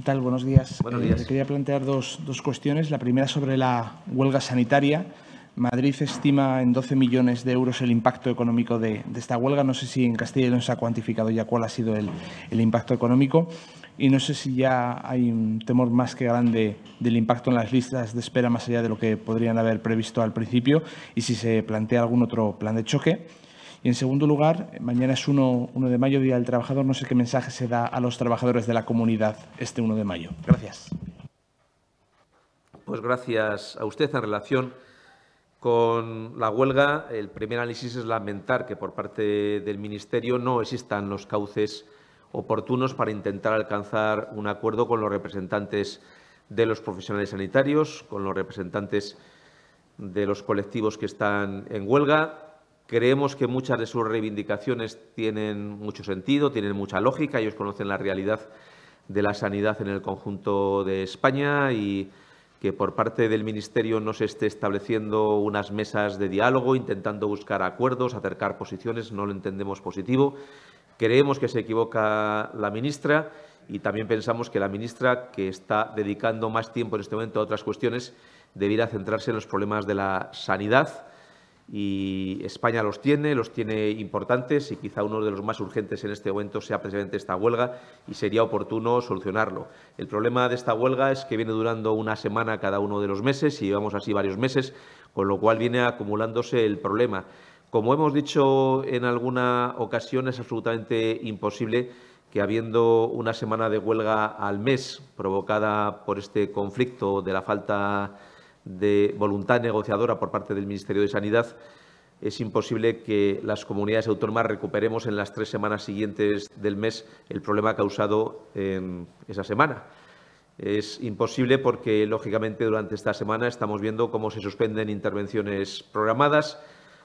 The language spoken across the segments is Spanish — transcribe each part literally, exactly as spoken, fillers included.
tal? Buenos días. Buenos Eh, días. le quería plantear dos, dos cuestiones. La primera sobre la huelga sanitaria. Madrid estima en doce millones de euros el impacto económico de, de esta huelga. No sé si en Castilla y León se ha cuantificado ya cuál ha sido el, el impacto económico. Y no sé si ya hay un temor más que grande del impacto en las listas de espera más allá de lo que podrían haber previsto al principio y si se plantea algún otro plan de choque. Y, en segundo lugar, mañana es uno de mayo, Día del Trabajador. No sé qué mensaje se da a los trabajadores de la comunidad este uno de mayo. Gracias. Pues gracias a usted. En relación con la huelga, el primer análisis es lamentar que por parte del Ministerio no existan los cauces oportunos para intentar alcanzar un acuerdo con los representantes de los profesionales sanitarios, con los representantes de los colectivos que están en huelga. Creemos que muchas de sus reivindicaciones tienen mucho sentido, tienen mucha lógica. Ellos conocen la realidad de la sanidad en el conjunto de España y que por parte del Ministerio no se esté estableciendo unas mesas de diálogo, intentando buscar acuerdos, acercar posiciones, no lo entendemos positivo. Creemos que se equivoca la ministra y también pensamos que la ministra, que está dedicando más tiempo en este momento a otras cuestiones, debiera centrarse en los problemas de la sanidad. Y España los tiene, los tiene importantes y quizá uno de los más urgentes en este momento sea precisamente esta huelga y sería oportuno solucionarlo. El problema de esta huelga es que viene durando una semana cada uno de los meses y llevamos así varios meses, con lo cual viene acumulándose el problema. Como hemos dicho en alguna ocasión, es absolutamente imposible que, habiendo una semana de huelga al mes provocada por este conflicto de la falta de voluntad negociadora por parte del Ministerio de Sanidad, es imposible que las comunidades autónomas recuperemos en las tres semanas siguientes del mes el problema causado en esa semana. Es imposible porque, lógicamente, durante esta semana estamos viendo cómo se suspenden intervenciones programadas,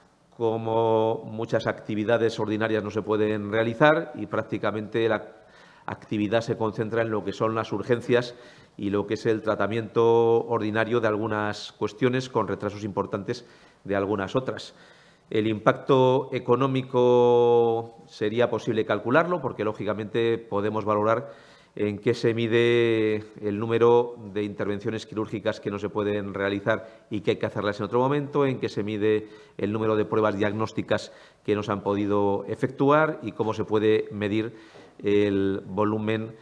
cómo muchas actividades ordinarias no se pueden realizar y prácticamente la actividad se concentra en lo que son las urgencias y lo que es el tratamiento ordinario de algunas cuestiones, con retrasos importantes de algunas otras. El impacto económico sería posible calcularlo porque, lógicamente, podemos valorar en qué se mide el número de intervenciones quirúrgicas que no se pueden realizar y que hay que hacerlas en otro momento, en qué se mide el número de pruebas diagnósticas que no se han podido efectuar y cómo se puede medir el volumen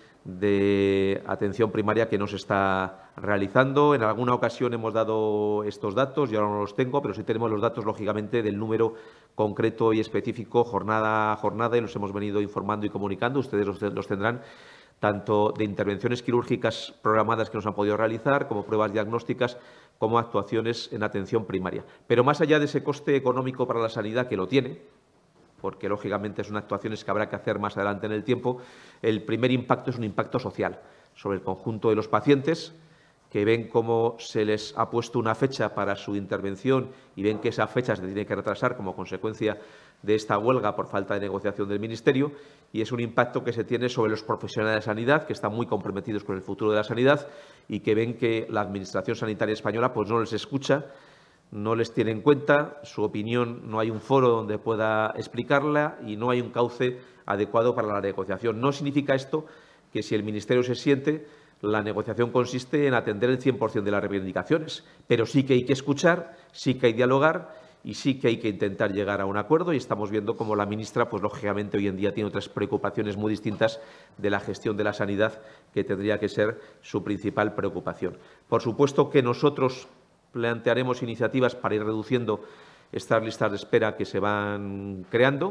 de atención primaria que no se está realizando. En alguna ocasión hemos dado estos datos, yo ahora no los tengo, pero sí tenemos los datos, lógicamente, del número concreto y específico jornada a jornada y los hemos venido informando y comunicando. Ustedes los, los tendrán, tanto de intervenciones quirúrgicas programadas que no se han podido realizar, como pruebas diagnósticas, como actuaciones en atención primaria. Pero más allá de ese coste económico para la sanidad, que lo tiene, porque lógicamente son actuaciones que habrá que hacer más adelante en el tiempo, el primer impacto es un impacto social sobre el conjunto de los pacientes, que ven cómo se les ha puesto una fecha para su intervención y ven que esa fecha se tiene que retrasar como consecuencia de esta huelga por falta de negociación del Ministerio, y es un impacto que se tiene sobre los profesionales de sanidad, que están muy comprometidos con el futuro de la sanidad y que ven que la Administración sanitaria española pues no les escucha, no les tiene en cuenta, su opinión no hay un foro donde pueda explicarla y no hay un cauce adecuado para la negociación. No significa esto que, si el Ministerio se siente, la negociación consiste en atender el cien por cien de las reivindicaciones, pero sí que hay que escuchar, sí que hay que dialogar y sí que hay que intentar llegar a un acuerdo, y estamos viendo cómo la ministra, pues lógicamente, hoy en día tiene otras preocupaciones muy distintas de la gestión de la sanidad, que tendría que ser su principal preocupación. Por supuesto que nosotros plantearemos iniciativas para ir reduciendo estas listas de espera que se van creando.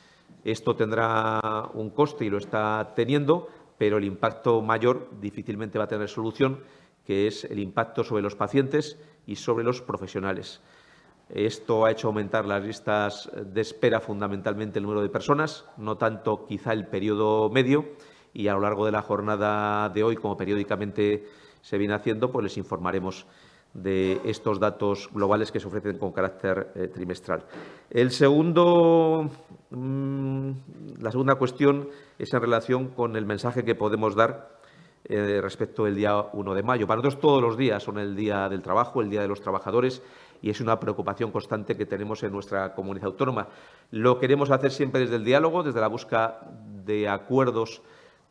Esto tendrá un coste y lo está teniendo, pero el impacto mayor difícilmente va a tener solución, que es el impacto sobre los pacientes y sobre los profesionales. Esto ha hecho aumentar las listas de espera, fundamentalmente el número de personas, no tanto quizá el periodo medio, y a lo largo de la jornada de hoy, como periódicamente se viene haciendo, pues les informaremos de estos datos globales que se ofrecen con carácter eh, trimestral. El segundo, mmm, la segunda cuestión es en relación con el mensaje que podemos dar eh, respecto del día uno de mayo. Para nosotros todos los días son el Día del Trabajo, el Día de los Trabajadores, y es una preocupación constante que tenemos en nuestra comunidad autónoma. Lo queremos hacer siempre desde el diálogo, desde la búsqueda de acuerdos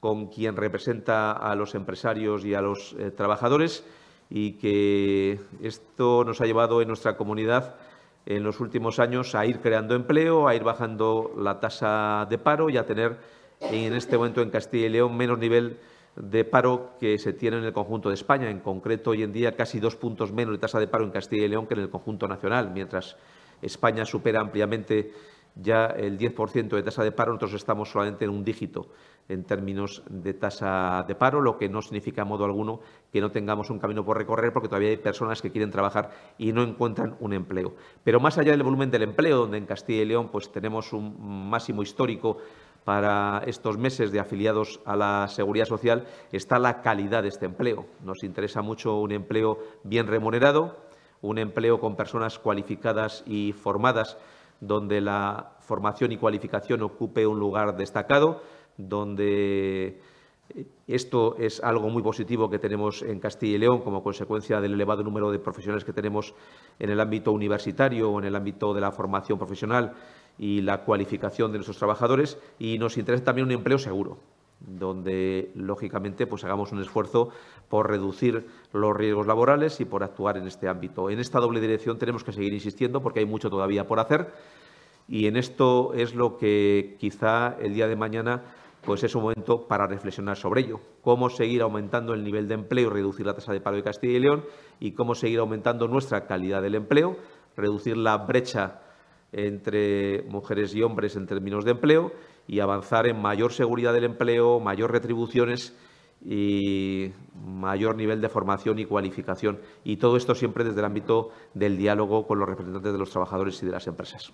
con quien representa a los empresarios y a los eh, trabajadores, y que esto nos ha llevado en nuestra comunidad en los últimos años a ir creando empleo, a ir bajando la tasa de paro y a tener en este momento en Castilla y León menos nivel de paro que se tiene en el conjunto de España. En concreto, hoy en día, casi dos puntos menos de tasa de paro en Castilla y León que en el conjunto nacional. Mientras España supera ampliamente ya el diez por ciento de tasa de paro, nosotros estamos solamente en un dígito en términos de tasa de paro, lo que no significa en modo alguno que no tengamos un camino por recorrer, porque todavía hay personas que quieren trabajar y no encuentran un empleo. Pero más allá del volumen del empleo, donde en Castilla y León pues, tenemos un máximo histórico para estos meses de afiliados a la Seguridad Social, está la calidad de este empleo. Nos interesa mucho un empleo bien remunerado, un empleo con personas cualificadas y formadas, donde la formación y cualificación ocupe un lugar destacado, donde esto es algo muy positivo que tenemos en Castilla y León como consecuencia del elevado número de profesionales que tenemos en el ámbito universitario o en el ámbito de la formación profesional y la cualificación de nuestros trabajadores, y nos interesa también un empleo seguro, donde, lógicamente, pues hagamos un esfuerzo por reducir los riesgos laborales y por actuar en este ámbito. En esta doble dirección tenemos que seguir insistiendo porque hay mucho todavía por hacer, y en esto es lo que quizá el día de mañana pues es un momento para reflexionar sobre ello. Cómo seguir aumentando el nivel de empleo y reducir la tasa de paro de Castilla y León, y cómo seguir aumentando nuestra calidad del empleo, reducir la brecha entre mujeres y hombres en términos de empleo y avanzar en mayor seguridad del empleo, mayor retribuciones y mayor nivel de formación y cualificación. Y todo esto siempre desde el ámbito del diálogo con los representantes de los trabajadores y de las empresas.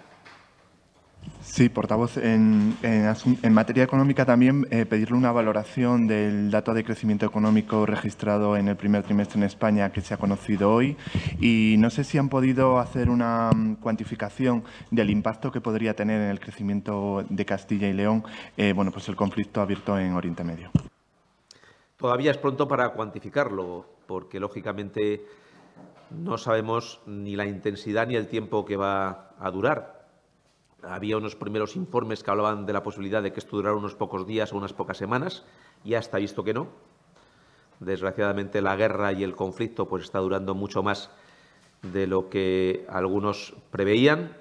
Sí, portavoz. En, en, en materia económica también eh, pedirle una valoración del dato de crecimiento económico registrado en el primer trimestre en España que se ha conocido hoy, y no sé si han podido hacer una um, cuantificación del impacto que podría tener en el crecimiento de Castilla y León eh, bueno, pues el conflicto abierto en Oriente Medio. Todavía es pronto para cuantificarlo, porque lógicamente no sabemos ni la intensidad ni el tiempo que va a durar. Había unos primeros informes que hablaban de la posibilidad de que esto durara unos pocos días o unas pocas semanas, y ya está visto que no. Desgraciadamente, la guerra y el conflicto pues está durando mucho más de lo que algunos preveían.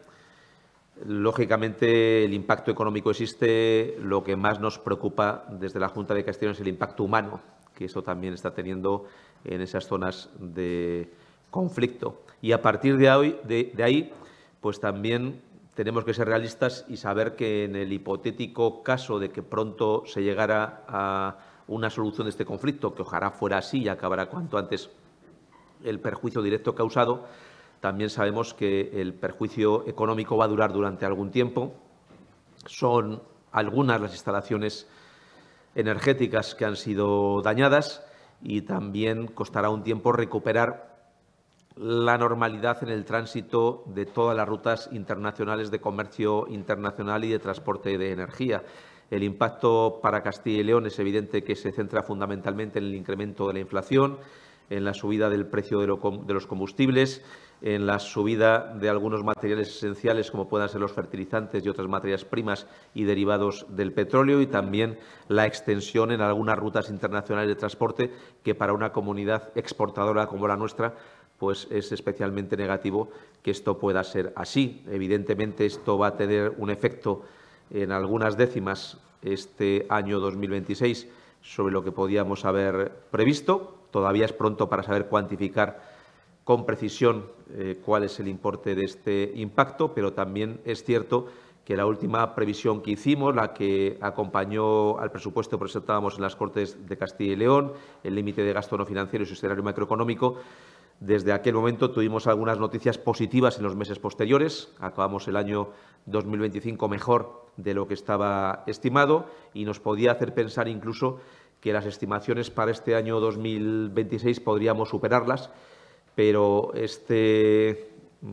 Lógicamente, el impacto económico existe. Lo que más nos preocupa desde la Junta de Castilla y León es el impacto humano, que eso también está teniendo en esas zonas de conflicto. Y a partir de, hoy, de, de ahí, pues también tenemos que ser realistas y saber que en el hipotético caso de que pronto se llegara a una solución de este conflicto, que ojalá fuera así y acabará cuanto antes el perjuicio directo causado, también sabemos que el perjuicio económico va a durar durante algún tiempo. Son algunas las instalaciones energéticas que han sido dañadas, y también costará un tiempo recuperar la normalidad en el tránsito de todas las rutas internacionales de comercio internacional y de transporte de energía. El impacto para Castilla y León es evidente que se centra fundamentalmente en el incremento de la inflación, en la subida del precio de, lo, de los combustibles, en la subida de algunos materiales esenciales como puedan ser los fertilizantes y otras materias primas y derivados del petróleo, y también la extensión en algunas rutas internacionales de transporte que para una comunidad exportadora como la nuestra pues es especialmente negativo que esto pueda ser así. Evidentemente, esto va a tener un efecto en algunas décimas este año dos mil veintiséis sobre lo que podíamos haber previsto. Todavía es pronto para saber cuantificar con precisión eh, cuál es el importe de este impacto, pero también es cierto que la última previsión que hicimos, la que acompañó al presupuesto que presentábamos en las Cortes de Castilla y León, el límite de gasto no financiero y su escenario macroeconómico, desde aquel momento tuvimos algunas noticias positivas en los meses posteriores. Acabamos el año dos mil veinticinco mejor de lo que estaba estimado, y nos podía hacer pensar incluso que las estimaciones para este año dos mil veintiséis podríamos superarlas, pero este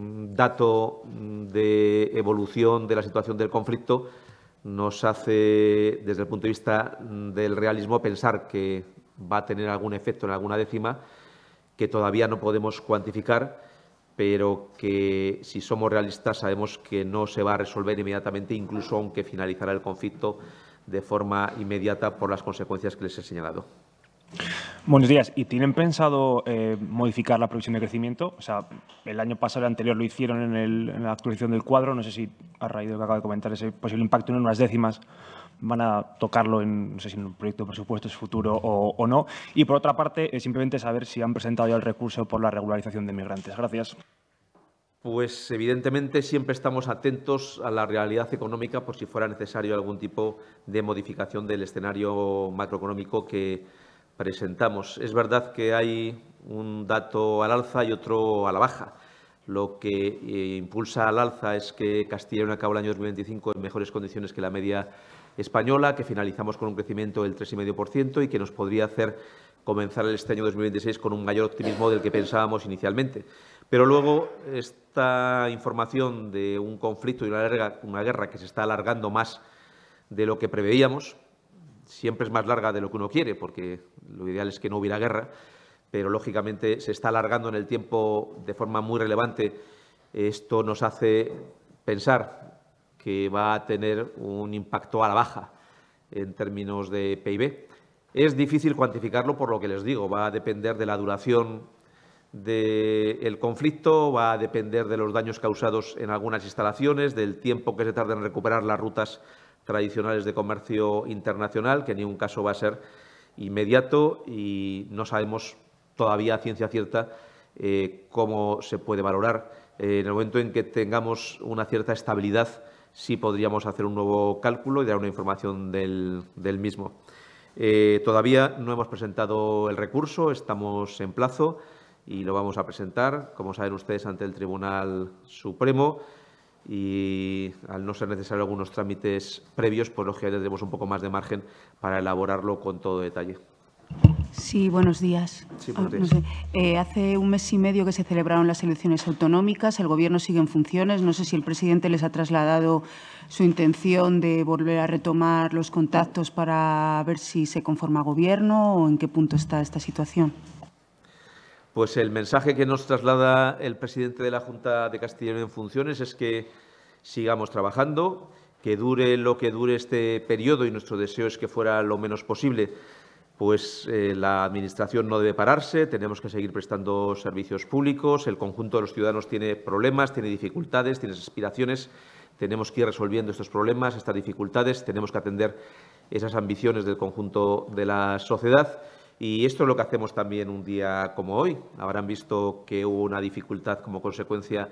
dato de evolución de la situación del conflicto nos hace, desde el punto de vista del realismo, pensar que va a tener algún efecto en alguna décima que todavía no podemos cuantificar, pero que, si somos realistas, sabemos que no se va a resolver inmediatamente, incluso aunque finalizara el conflicto de forma inmediata por las consecuencias que les he señalado. Buenos días. ¿Y tienen pensado eh, modificar la previsión de crecimiento? O sea, el año pasado, el anterior, lo hicieron en, el, en la actualización del cuadro. No sé si, a raíz de lo que acaba de comentar, ese posible impacto en unas décimas van a tocarlo en, no sé si en un proyecto de presupuestos futuro o, o no. Y, por otra parte, eh, simplemente saber si han presentado ya el recurso por la regularización de migrantes. Gracias. Pues, evidentemente, siempre estamos atentos a la realidad económica por si fuera necesario algún tipo de modificación del escenario macroeconómico que presentamos. Es verdad que hay un dato al alza y otro a la baja. Lo que eh, impulsa al alza es que Castilla y León acaba el año dos mil veinticinco en mejores condiciones que la media española, que finalizamos con un crecimiento del tres coma cinco por ciento y que nos podría hacer comenzar este año dos mil veintiséis con un mayor optimismo del que pensábamos inicialmente. Pero luego esta información de un conflicto y una guerra, una guerra que se está alargando más de lo que preveíamos, siempre es más larga de lo que uno quiere, porque lo ideal es que no hubiera guerra, pero lógicamente se está alargando en el tiempo de forma muy relevante. Esto nos hace pensar que va a tener un impacto a la baja en términos de P I B. Es difícil cuantificarlo por lo que les digo, va a depender de la duración del conflicto, va a depender de los daños causados en algunas instalaciones, del tiempo que se tarda en recuperar las rutas tradicionales de comercio internacional, que en ningún caso va a ser inmediato y no sabemos todavía a ciencia cierta eh, cómo se puede valorar. Eh, en el momento en que tengamos una cierta estabilidad, sí podríamos hacer un nuevo cálculo y dar una información del, del mismo. Eh, todavía no hemos presentado el recurso, estamos en plazo y lo vamos a presentar, como saben ustedes, ante el Tribunal Supremo. Y al no ser necesario algunos trámites previos, pues lógicamente tendremos un poco más de margen para elaborarlo con todo detalle. Sí, buenos días. Sí, buenos días. No sé, eh, hace un mes y medio que se celebraron las elecciones autonómicas, el Gobierno sigue en funciones. No sé si el presidente les ha trasladado su intención de volver a retomar los contactos para ver si se conforma Gobierno o en qué punto está esta situación. Pues el mensaje que nos traslada el presidente de la Junta de Castilla y León en funciones es que sigamos trabajando, que dure lo que dure este periodo, y nuestro deseo es que fuera lo menos posible. Pues eh, la Administración no debe pararse, tenemos que seguir prestando servicios públicos, el conjunto de los ciudadanos tiene problemas, tiene dificultades, tiene aspiraciones, tenemos que ir resolviendo estos problemas, estas dificultades, tenemos que atender esas ambiciones del conjunto de la sociedad. Y esto es lo que hacemos también un día como hoy. Habrán visto que hubo una dificultad como consecuencia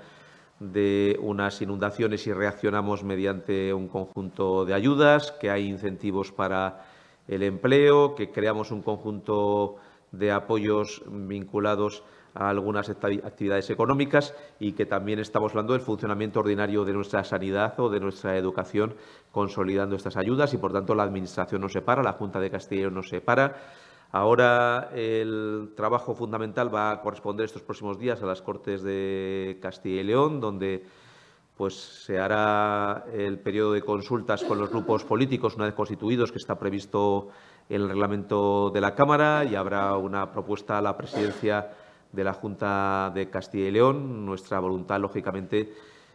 de unas inundaciones y reaccionamos mediante un conjunto de ayudas, que hay incentivos para el empleo, que creamos un conjunto de apoyos vinculados a algunas actividades económicas y que también estamos hablando del funcionamiento ordinario de nuestra sanidad o de nuestra educación, consolidando estas ayudas y, por tanto, la Administración no se para, la Junta de Castilla y León no se para. Ahora el trabajo fundamental va a corresponder estos próximos días a las Cortes de Castilla y León, donde pues, se hará el periodo de consultas con los grupos políticos una vez constituidos, que está previsto en el reglamento de la Cámara, y habrá una propuesta a la presidencia de la Junta de Castilla y León. Nuestra voluntad, lógicamente,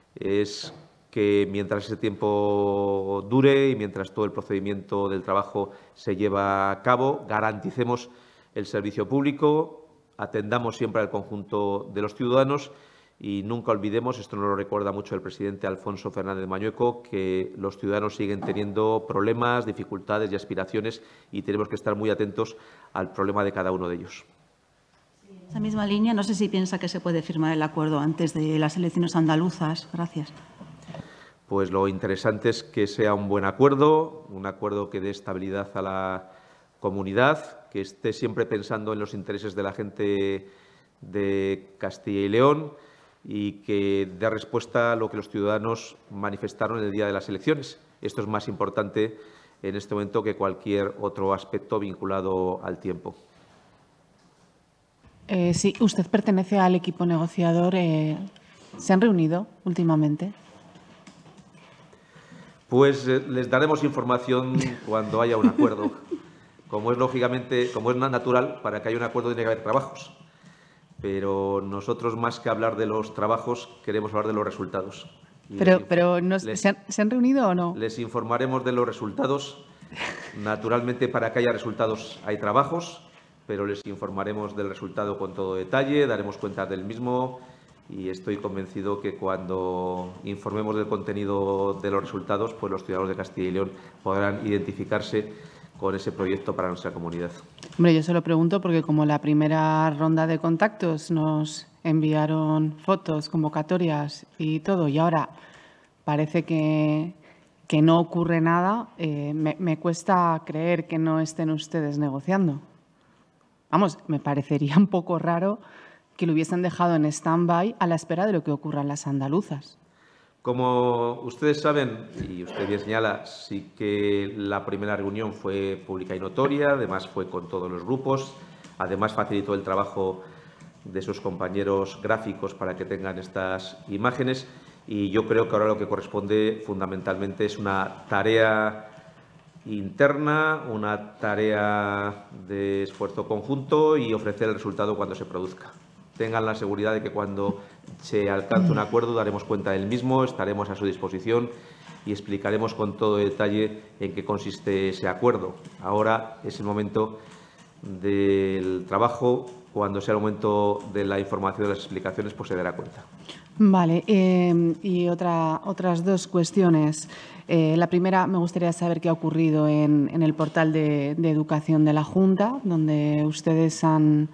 es que mientras ese tiempo dure y mientras todo el procedimiento del trabajo se lleva a cabo, garanticemos el servicio público, atendamos siempre al conjunto de los ciudadanos y nunca olvidemos, esto nos lo recuerda mucho el presidente Alfonso Fernández Mañueco, que los ciudadanos siguen teniendo problemas, dificultades y aspiraciones y tenemos que estar muy atentos al problema de cada uno de ellos. En esa misma línea, no sé si piensa que se puede firmar el acuerdo antes de las elecciones andaluzas. Gracias. Pues lo interesante es que sea un buen acuerdo, un acuerdo que dé estabilidad a la comunidad, que esté siempre pensando en los intereses de la gente de Castilla y León y que dé respuesta a lo que los ciudadanos manifestaron el día de las elecciones. Esto es más importante en este momento que cualquier otro aspecto vinculado al tiempo. Eh, sí, usted pertenece al equipo negociador. Eh, ¿Se han reunido últimamente? Pues eh, les daremos información cuando haya un acuerdo. Como es lógicamente, como es natural, para que haya un acuerdo tiene que haber trabajos. Pero nosotros, más que hablar de los trabajos, queremos hablar de los resultados. Y Pero, les, pero no, les, ¿se, han, ¿se han reunido o no? Les informaremos de los resultados Naturalmente, para que haya resultados hay trabajos, pero les informaremos del resultado con todo detalle, daremos cuenta del mismo y estoy convencido que cuando informemos del contenido de los resultados, pues los ciudadanos de Castilla y León podrán identificarse con ese proyecto para nuestra comunidad. Hombre, yo se lo pregunto porque como la primera ronda de contactos nos enviaron fotos, convocatorias y todo, y ahora parece que, que no ocurre nada, eh, me, me cuesta creer que no estén ustedes negociando. Vamos, me parecería un poco raro que lo hubiesen dejado en stand-by a la espera de lo que ocurra en las andaluzas. Como ustedes saben, y usted bien señala, sí que la primera reunión fue pública y notoria, además fue con todos los grupos, además facilitó el trabajo de sus compañeros gráficos para que tengan estas imágenes y yo creo que ahora lo que corresponde fundamentalmente es una tarea interna, una tarea de esfuerzo conjunto y ofrecer el resultado cuando se produzca. Tengan la seguridad de que cuando se alcance un acuerdo daremos cuenta del mismo, estaremos a su disposición y explicaremos con todo detalle en qué consiste ese acuerdo. Ahora es el momento del trabajo, cuando sea el momento de la información, de las explicaciones, pues se dará cuenta. Vale, eh, y otra, otras dos cuestiones. Eh, la primera, me gustaría saber qué ha ocurrido en, en el portal de, de educación de la Junta, donde ustedes han...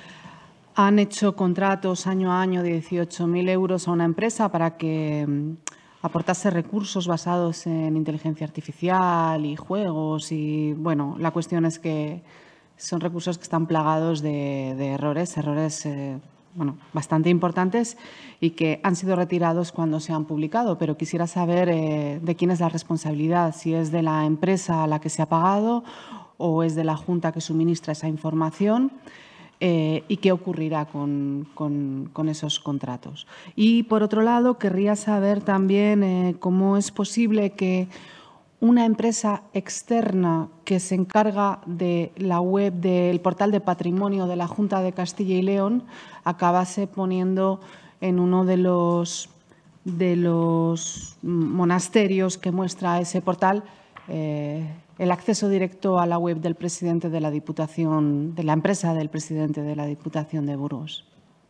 Han hecho contratos año a año de dieciocho mil euros a una empresa para que aportase recursos basados en inteligencia artificial y juegos. Y, bueno, la cuestión es que son recursos que están plagados de, de errores, errores eh, bueno, bastante importantes y que han sido retirados cuando se han publicado. Pero quisiera saber eh, de quién es la responsabilidad, si es de la empresa a la que se ha pagado o es de la Junta que suministra esa información. Eh, y qué ocurrirá con, con, con esos contratos. Y, por otro lado, querría saber también eh, cómo es posible que una empresa externa que se encarga de la web del portal de patrimonio de la Junta de Castilla y León acabase poniendo en uno de los, de los monasterios que muestra ese portal eh, el acceso directo a la web del presidente de la Diputación, de la empresa del presidente de la Diputación de Burgos.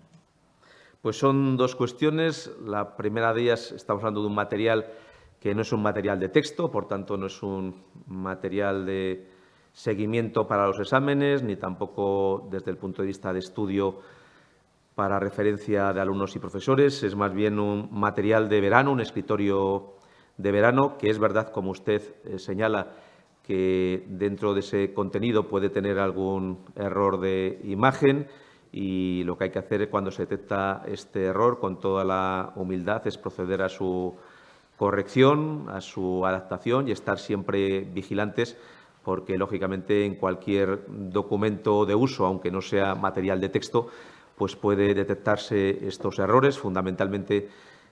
Pues son dos cuestiones. La primera de ellas, estamos hablando de un material que no es un material de texto, por tanto no es un material de seguimiento para los exámenes, ni tampoco desde el punto de vista de estudio para referencia de alumnos y profesores. Es más bien un material de verano, un escritorio de verano, que es verdad, como usted eh, señala, que dentro de ese contenido puede tener algún error de imagen y lo que hay que hacer cuando se detecta este error, con toda la humildad, es proceder a su corrección, a su adaptación y estar siempre vigilantes porque, lógicamente, en cualquier documento de uso, aunque no sea material de texto, pues puede detectarse estos errores. Fundamentalmente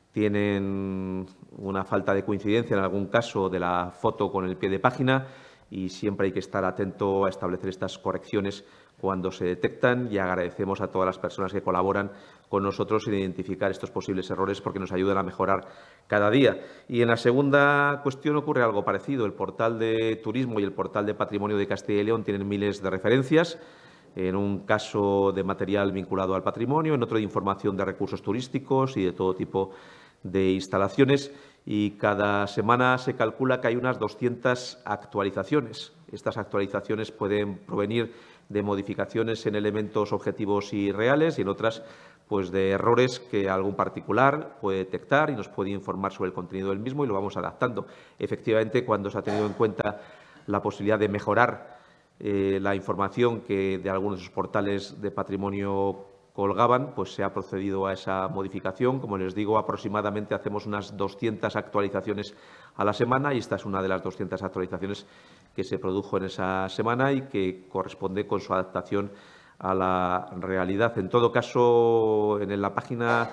tienen una falta de coincidencia en algún caso de la foto con el pie de página y siempre hay que estar atento a establecer estas correcciones cuando se detectan y agradecemos a todas las personas que colaboran con nosotros en identificar estos posibles errores porque nos ayudan a mejorar cada día. Y en la segunda cuestión ocurre algo parecido. El portal de turismo y el portal de patrimonio de Castilla y León tienen miles de referencias, en un caso de material vinculado al patrimonio, en otro de información de recursos turísticos y de todo tipo de instalaciones, y cada semana se calcula que hay unas doscientas actualizaciones. Estas actualizaciones pueden provenir de modificaciones en elementos objetivos y reales y en otras pues de errores que algún particular puede detectar y nos puede informar sobre el contenido del mismo y lo vamos adaptando. Efectivamente, cuando se ha tenido en cuenta la posibilidad de mejorar eh, la información que de algunos de sus portales de patrimonio colgaban, pues se ha procedido a esa modificación. Como les digo, aproximadamente hacemos unas doscientas actualizaciones a la semana y esta es una de las doscientas actualizaciones que se produjo en esa semana y que corresponde con su adaptación a la realidad. En todo caso, en la página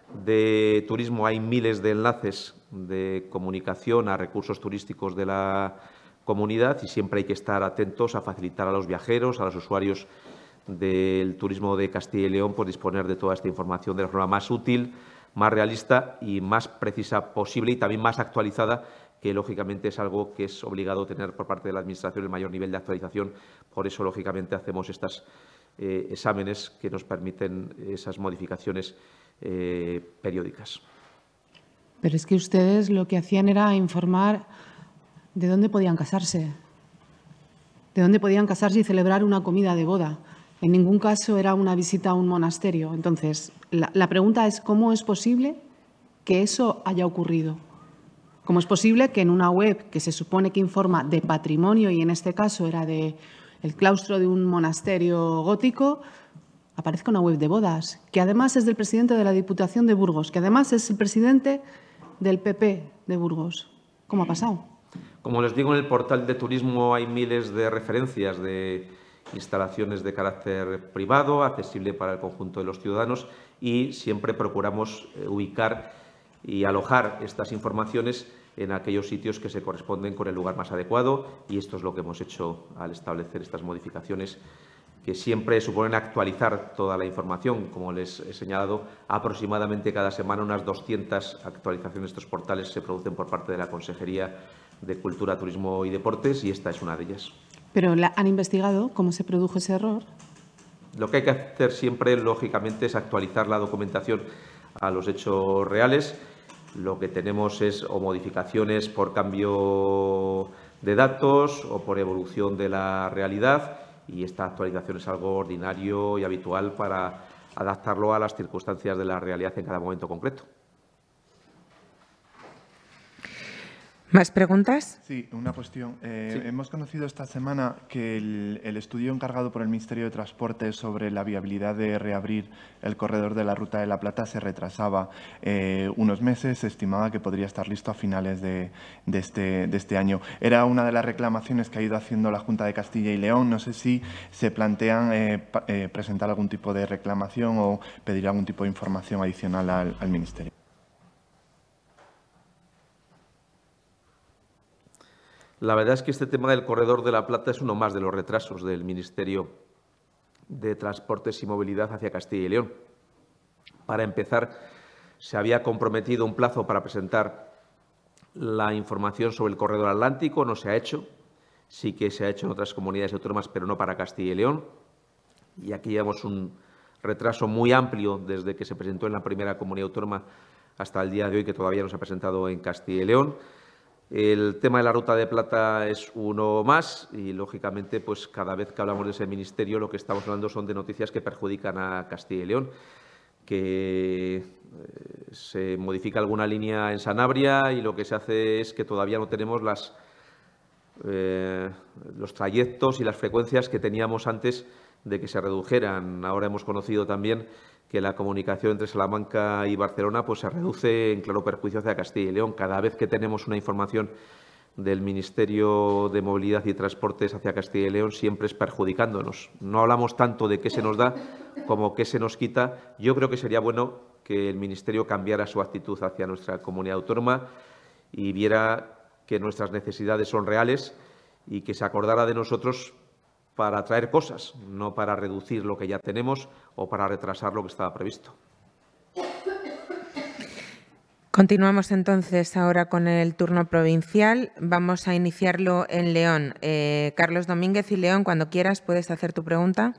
de turismo hay miles de enlaces de comunicación a recursos turísticos de la comunidad y siempre hay que estar atentos a facilitar a los viajeros, a los usuarios del turismo de Castilla y León, pues disponer de toda esta información de la forma más útil, más realista y más precisa posible y también más actualizada que lógicamente es algo que es obligado tener por parte de la Administración el mayor nivel de actualización. Por eso, lógicamente, hacemos estos eh, exámenes que nos permiten esas modificaciones eh, periódicas. Pero es que ustedes lo que hacían era informar de dónde podían casarse, de dónde podían casarse y celebrar una comida de boda. En ningún caso era una visita a un monasterio. Entonces, la, la pregunta es cómo es posible que eso haya ocurrido. ¿Cómo es posible que en una web que se supone que informa de patrimonio, y en este caso era de el claustro de un monasterio gótico, aparezca una web de bodas, que además es del presidente de la Diputación de Burgos, que además es el presidente del P P de Burgos? ¿Cómo ha pasado? Como les digo, en el portal de turismo hay miles de referencias de instalaciones de carácter privado, accesible para el conjunto de los ciudadanos, y siempre procuramos ubicar y alojar estas informaciones en aquellos sitios que se corresponden con el lugar más adecuado, y esto es lo que hemos hecho al establecer estas modificaciones, que siempre suponen actualizar toda la información. Como les he señalado, aproximadamente cada semana unas doscientas actualizaciones de estos portales se producen por parte de la Consejería de Cultura, Turismo y Deportes, y esta es una de ellas. ¿Pero la, han investigado cómo se produjo ese error? Lo que hay que hacer siempre, lógicamente, es actualizar la documentación a los hechos reales. Lo que tenemos es o modificaciones por cambio de datos o por evolución de la realidad, y esta actualización es algo ordinario y habitual para adaptarlo a las circunstancias de la realidad en cada momento concreto. ¿Más preguntas? Sí, una cuestión. Eh, Sí. Hemos conocido esta semana que el, el estudio encargado por el Ministerio de Transporte sobre la viabilidad de reabrir el corredor de la Ruta de la Plata se retrasaba eh, unos meses. Se estimaba que podría estar listo a finales de, de, este, de este año. Era una de las reclamaciones que ha ido haciendo la Junta de Castilla y León. No sé si se plantean eh, pa, eh, presentar algún tipo de reclamación o pedir algún tipo de información adicional al, al Ministerio. La verdad es que este tema del Corredor de la Plata es uno más de los retrasos del Ministerio de Transportes y Movilidad hacia Castilla y León. Para empezar, se había comprometido un plazo para presentar la información sobre el Corredor Atlántico, no se ha hecho. Sí que se ha hecho en otras comunidades autónomas, pero no para Castilla y León. Y aquí llevamos un retraso muy amplio desde que se presentó en la primera comunidad autónoma hasta el día de hoy, que todavía no se ha presentado en Castilla y León. El tema de la Ruta de Plata es uno más y, lógicamente, pues cada vez que hablamos de ese ministerio lo que estamos hablando son de noticias que perjudican a Castilla y León, que eh, se modifica alguna línea en Sanabria y lo que se hace es que todavía no tenemos las, eh, los trayectos y las frecuencias que teníamos antes de que se redujeran. Ahora hemos conocido también que la comunicación entre Salamanca y Barcelona pues, se reduce en claro perjuicio hacia Castilla y León. Cada vez que tenemos una información del Ministerio de Movilidad y Transportes hacia Castilla y León, siempre es perjudicándonos. No hablamos tanto de qué se nos da como qué se nos quita. Yo creo que sería bueno que el Ministerio cambiara su actitud hacia nuestra comunidad autónoma y viera que nuestras necesidades son reales y que se acordara de nosotros para traer cosas, no para reducir lo que ya tenemos o para retrasar lo que estaba previsto. Continuamos entonces ahora con el turno provincial. Vamos a iniciarlo en León. Eh, Carlos Domínguez y León, cuando quieras puedes hacer tu pregunta.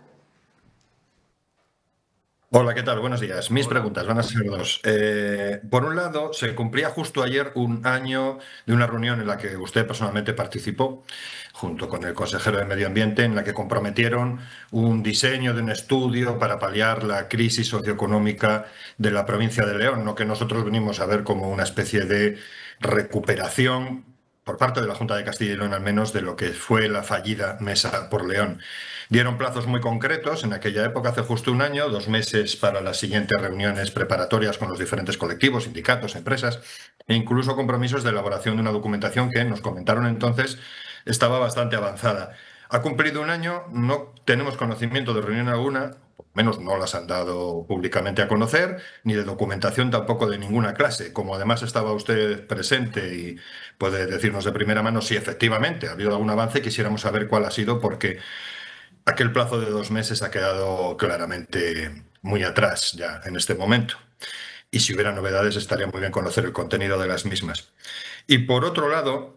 Hola, ¿qué tal? Buenos días. Mis preguntas van a ser dos. Eh, por un lado, se cumplía justo ayer un año de una reunión en la que usted personalmente participó, junto con el consejero de Medio Ambiente, en la que comprometieron un diseño de un estudio para paliar la crisis socioeconómica de la provincia de León, lo que nosotros venimos a ver como una especie de recuperación por parte de la Junta de Castilla y León, al menos, de lo que fue la fallida Mesa por León. Dieron plazos muy concretos en aquella época, hace justo un año, dos meses para las siguientes reuniones preparatorias con los diferentes colectivos, sindicatos, empresas, e incluso compromisos de elaboración de una documentación que, nos comentaron entonces, estaba bastante avanzada. Ha cumplido un año, no tenemos conocimiento de reunión alguna, por lo menos no las han dado públicamente a conocer, ni de documentación tampoco de ninguna clase. Como además estaba usted presente y puede decirnos de primera mano si efectivamente ha habido algún avance, quisiéramos saber cuál ha sido, porque aquel plazo de dos meses ha quedado claramente muy atrás ya en este momento. y si hubiera novedades estaría muy bien conocer el contenido de las mismas. Y por otro lado,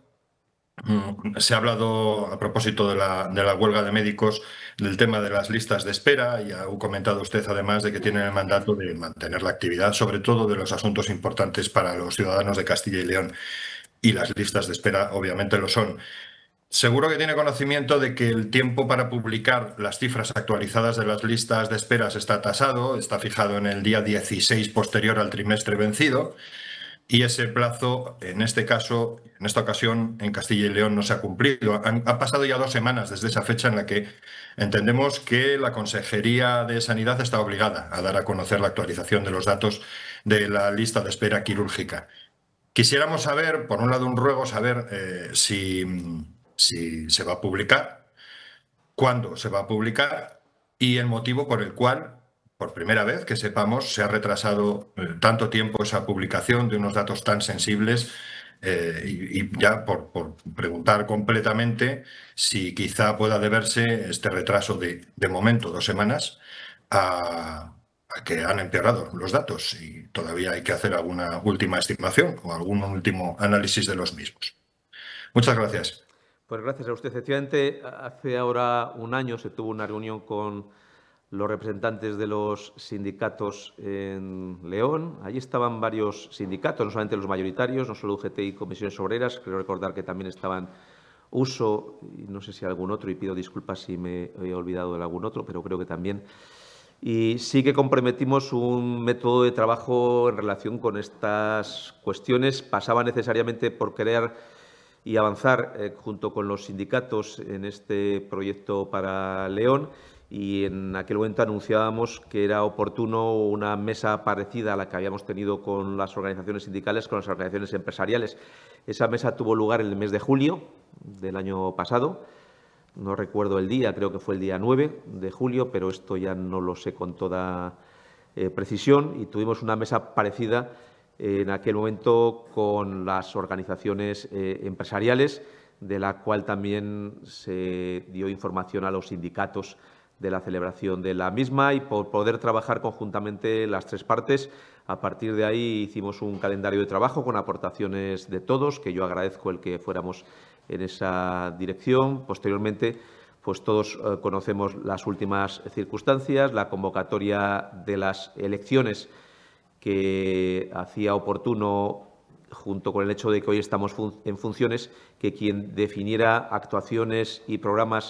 se ha hablado, a propósito de la, de la huelga de médicos, del tema de las listas de espera, y ha comentado usted además de que tienen el mandato de mantener la actividad, sobre todo de los asuntos importantes para los ciudadanos de Castilla y León, y las listas de espera obviamente lo son. Seguro que tiene conocimiento de que el tiempo para publicar las cifras actualizadas de las listas de esperas está tasado, está fijado en el día dieciséis posterior al trimestre vencido, y ese plazo, en este caso, en esta ocasión, en Castilla y León no se ha cumplido. Han, han pasado ya dos semanas desde esa fecha en la que entendemos que la Consejería de Sanidad está obligada a dar a conocer la actualización de los datos de la lista de espera quirúrgica. Quisiéramos saber, por un lado, un ruego, saber eh, si, si se va a publicar, cuándo se va a publicar y el motivo por el cual, por primera vez que sepamos, se ha retrasado eh, tanto tiempo esa publicación de unos datos tan sensibles, eh, y, y ya por, por preguntar completamente si quizá pueda deberse este retraso de, de momento, dos semanas, a, a que han empeorado los datos y todavía hay que hacer alguna última estimación o algún último análisis de los mismos. Muchas gracias. Pues gracias a usted. Efectivamente, hace ahora un año se tuvo una reunión con los representantes de los sindicatos en León. Allí estaban varios sindicatos, no solamente los mayoritarios, no solo U G T y Comisiones Obreras. Creo recordar que también estaban U S O y no sé si algún otro, y pido disculpas si me he olvidado de algún otro, pero creo que también. Y sí que comprometimos un método de trabajo en relación con estas cuestiones. Pasaba necesariamente por crear y avanzar eh, junto con los sindicatos en este proyecto para León, y en aquel momento anunciábamos que era oportuno una mesa parecida a la que habíamos tenido con las organizaciones sindicales, con las organizaciones empresariales. Esa mesa tuvo lugar en el mes de julio del año pasado. No recuerdo el día, creo que fue el día nueve de julio, pero esto ya no lo sé con toda eh, precisión, y tuvimos una mesa parecida en aquel momento con las organizaciones eh, empresariales, de la cual también se dio información a los sindicatos de la celebración de la misma, y por poder trabajar conjuntamente las tres partes. A partir de ahí hicimos un calendario de trabajo con aportaciones de todos, que yo agradezco el que fuéramos en esa dirección. Posteriormente, pues todos eh, conocemos las últimas circunstancias, la convocatoria de las elecciones, que hacía oportuno, junto con el hecho de que hoy estamos fun en funciones, que quien definiera actuaciones y programas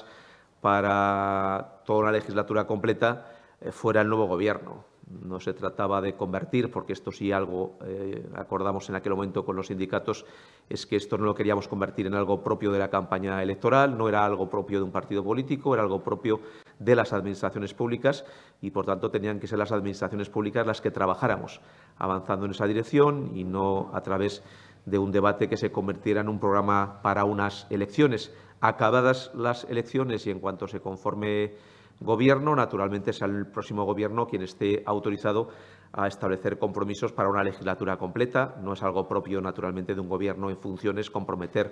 para toda una legislatura completa eh, fuera el nuevo Gobierno. No se trataba de convertir, porque esto sí algo eh, acordamos en aquel momento con los sindicatos, es que esto no lo queríamos convertir en algo propio de la campaña electoral, no era algo propio de un partido político, era algo propio de las administraciones públicas, y por tanto tenían que ser las administraciones públicas las que trabajáramos avanzando en esa dirección, y no a través de un debate que se convirtiera en un programa para unas elecciones. Acabadas las elecciones y en cuanto se conforme Gobierno, naturalmente será el próximo Gobierno quien esté autorizado a establecer compromisos para una legislatura completa. No es algo propio, naturalmente, de un Gobierno en funciones comprometer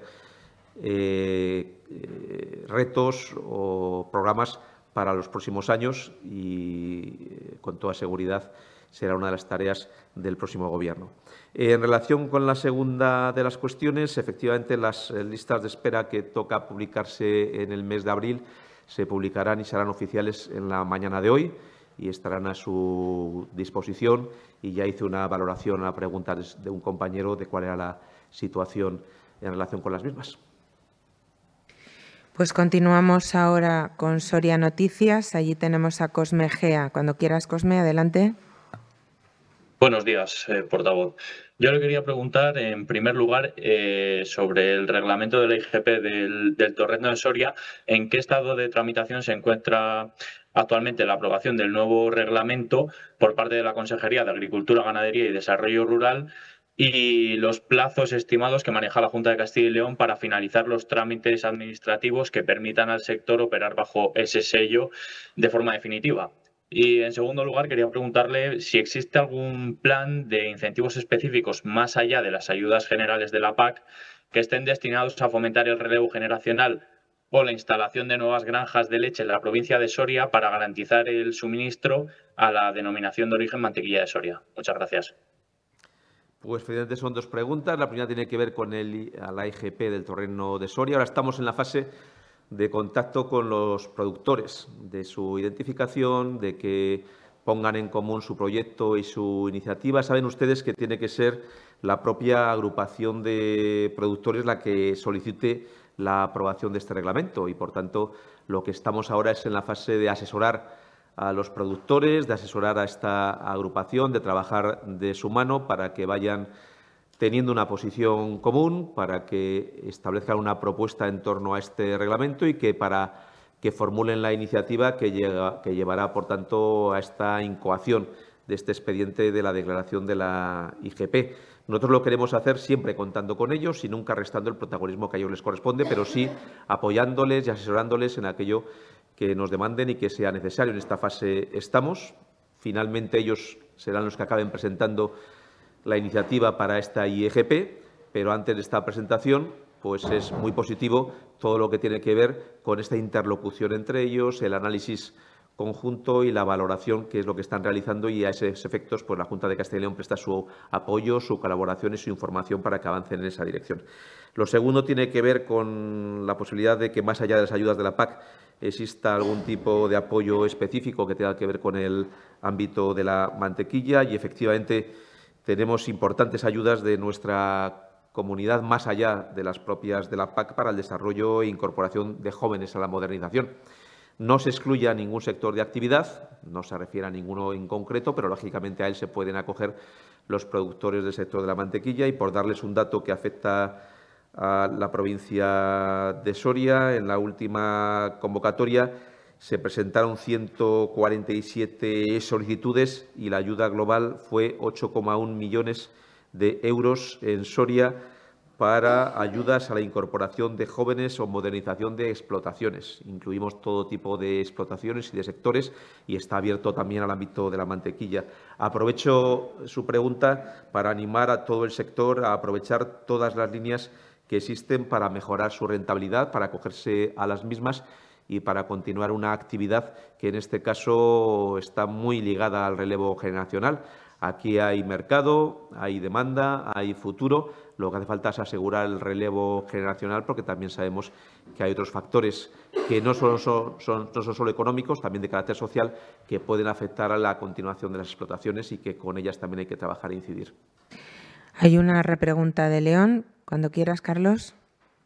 eh, eh, retos o programas para los próximos años, y eh, con toda seguridad será una de las tareas del próximo Gobierno. Eh, en relación con la segunda de las cuestiones, efectivamente, las eh, listas de espera que toca publicarse en el mes de abril se publicarán y serán oficiales en la mañana de hoy y estarán a su disposición. Y ya hice una valoración a la pregunta de un compañero de cuál era la situación en relación con las mismas. Pues continuamos ahora con Soria Noticias. Allí tenemos a Cosme Gea. Cuando quieras, Cosme, adelante. Buenos días, eh, portavoz. Yo le quería preguntar, en primer lugar, eh, sobre el reglamento de la I G P del, del Torrendo de Soria. ¿En qué estado de tramitación se encuentra actualmente la aprobación del nuevo reglamento por parte de la Consejería de Agricultura, Ganadería y Desarrollo Rural, y los plazos estimados que maneja la Junta de Castilla y León para finalizar los trámites administrativos que permitan al sector operar bajo ese sello de forma definitiva? Y, en segundo lugar, quería preguntarle si existe algún plan de incentivos específicos más allá de las ayudas generales de la P A C que estén destinados a fomentar el relevo generacional o la instalación de nuevas granjas de leche en la provincia de Soria para garantizar el suministro a la denominación de origen mantequilla de Soria. Muchas gracias. Pues, efectivamente, son dos preguntas. La primera tiene que ver con el, la I G P del Torreno de Soria. Ahora estamos en la fase de contacto con los productores, de su identificación, de que pongan en común su proyecto y su iniciativa. Saben ustedes que tiene que ser la propia agrupación de productores la que solicite la aprobación de este reglamento y, por tanto, lo que estamos ahora es en la fase de asesorar a los productores, de asesorar a esta agrupación, de trabajar de su mano para que vayan teniendo una posición común, para que establezcan una propuesta en torno a este reglamento y que para que formulen la iniciativa que, llega, que llevará, por tanto, a esta incoación de este expediente de la declaración de la I G P. Nosotros lo queremos hacer siempre contando con ellos y nunca restando el protagonismo que a ellos les corresponde, pero sí apoyándoles y asesorándoles en aquello que nos demanden y que sea necesario. En esta fase estamos. Finalmente, ellos serán los que acaben presentando la iniciativa para esta I G P, pero antes de esta presentación, pues es muy positivo todo lo que tiene que ver con esta interlocución entre ellos, el análisis conjunto y la valoración, que es lo que están realizando, y a esos efectos pues la Junta de Castilla y León presta su apoyo, su colaboración y su información para que avancen en esa dirección. Lo segundo tiene que ver con la posibilidad de que, más allá de las ayudas de la P A C, exista algún tipo de apoyo específico que tenga que ver con el ámbito de la mantequilla, y efectivamente tenemos importantes ayudas de nuestra comunidad más allá de las propias de la P A C para el desarrollo e incorporación de jóvenes a la modernización. No se excluye a ningún sector de actividad, no se refiere a ninguno en concreto, pero lógicamente a él se pueden acoger los productores del sector de la mantequilla. Y por darles un dato que afecta a la provincia de Soria, en la última convocatoria se presentaron ciento cuarenta y siete solicitudes y la ayuda global fue ocho coma uno millones de euros en Soria para ayudas a la incorporación de jóvenes o modernización de explotaciones. Incluimos todo tipo de explotaciones y de sectores y está abierto también al ámbito de la mantequilla. Aprovecho su pregunta para animar a todo el sector a aprovechar todas las líneas que existen para mejorar su rentabilidad, para acogerse a las mismas y para continuar una actividad que en este caso está muy ligada al relevo generacional. Aquí hay mercado, hay demanda, hay futuro. Lo que hace falta es asegurar el relevo generacional, porque también sabemos que hay otros factores que no solo son, son, no son solo económicos, también de carácter social, que pueden afectar a la continuación de las explotaciones y que con ellas también hay que trabajar e incidir. Hay una repregunta de León. Cuando quieras, Carlos.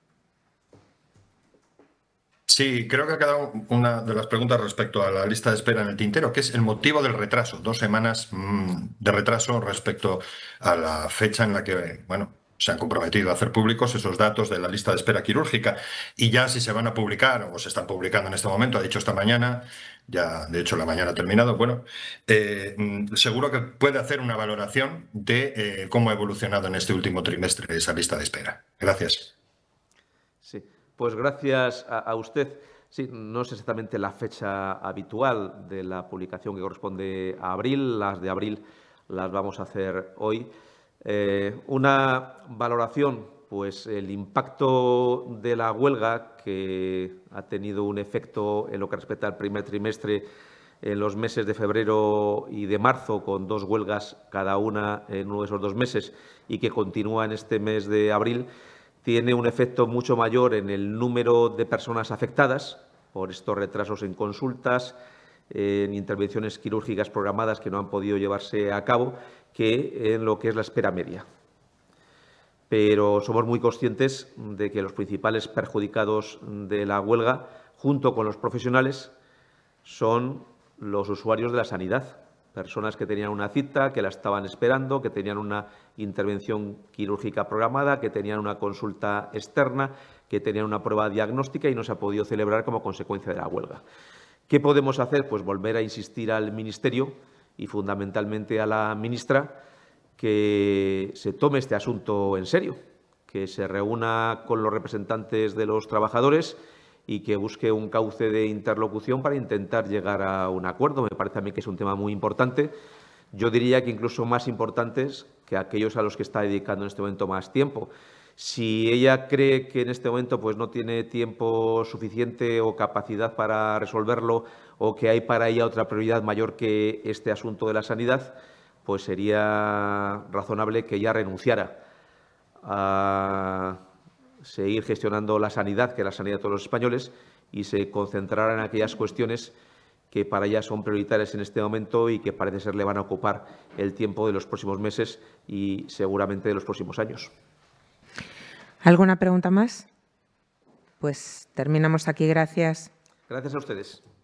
Sí, creo que ha quedado una de las preguntas respecto a la lista de espera en el tintero, que es el motivo del retraso, dos semanas mmm, de retraso respecto a la fecha en la que, bueno, se han comprometido a hacer públicos esos datos de la lista de espera quirúrgica. Y ya si se van a publicar, o se están publicando en este momento, ha dicho esta mañana, ya de hecho la mañana ha terminado, bueno, eh, seguro que puede hacer una valoración de eh, cómo ha evolucionado en este último trimestre esa lista de espera. Gracias. Sí. Pues gracias a, a usted. Sí, no es exactamente la fecha habitual de la publicación, que corresponde a abril. Las de abril las vamos a hacer hoy. Eh, una valoración, pues el impacto de la huelga, que ha tenido un efecto en lo que respecta al primer trimestre en los meses de febrero y de marzo, con dos huelgas cada una en uno de esos dos meses, y que continúa en este mes de abril, tiene un efecto mucho mayor en el número de personas afectadas por estos retrasos en consultas, en intervenciones quirúrgicas programadas que no han podido llevarse a cabo, que en lo que es la espera media. Pero somos muy conscientes de que los principales perjudicados de la huelga, junto con los profesionales, son los usuarios de la sanidad. Personas que tenían una cita, que la estaban esperando, que tenían una intervención quirúrgica programada, que tenían una consulta externa, que tenían una prueba diagnóstica y no se ha podido celebrar como consecuencia de la huelga. ¿Qué podemos hacer? Pues volver a insistir al Ministerio y fundamentalmente a la ministra que se tome este asunto en serio, que se reúna con los representantes de los trabajadores y que busque un cauce de interlocución para intentar llegar a un acuerdo. Me parece a mí que es un tema muy importante. Yo diría que incluso más importantes que aquellos a los que está dedicando en este momento más tiempo. Si ella cree que en este momento pues, no tiene tiempo suficiente o capacidad para resolverlo, o que hay para ella otra prioridad mayor que este asunto de la sanidad, pues sería razonable que ya renunciara a seguir gestionando la sanidad, que es la sanidad de todos los españoles, y se concentrara en aquellas cuestiones que para ella son prioritarias en este momento y que parece ser le van a ocupar el tiempo de los próximos meses y seguramente de los próximos años. ¿Alguna pregunta más? Pues terminamos aquí. Gracias. Gracias a ustedes.